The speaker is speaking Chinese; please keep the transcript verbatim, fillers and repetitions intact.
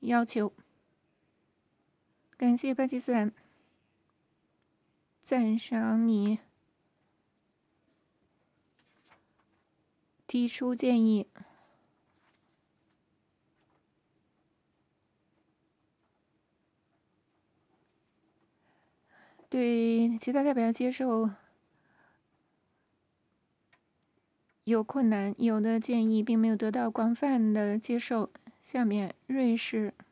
要求。感谢巴基斯坦赞赏你提出建议。对其他代表接受有困难，有的建议并没有得到广泛的接受。下面，瑞士